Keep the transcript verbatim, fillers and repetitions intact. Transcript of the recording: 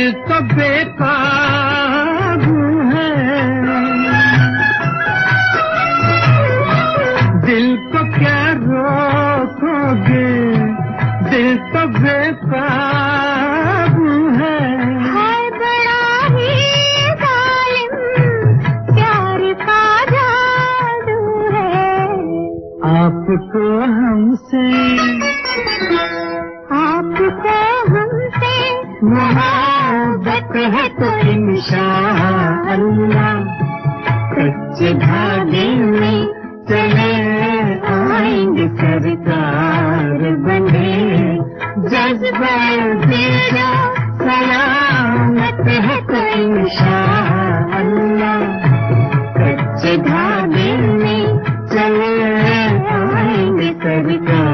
दिल तो बेकाबू है, दिल को क्या रोकोगे, दिल तो बेकाबू है। हाय बड़ा ही जालिम प्यार का जादू है। आपको हमसे आपको हमसे मोहब्बत है तो इंशाअल्लाह कच्चे धागे में चले आएंगे सरकार बने। जज्बा तेरा सलामत है तो इंशाअल्लाह कच्चे धागे में चले आएंगे सरकार।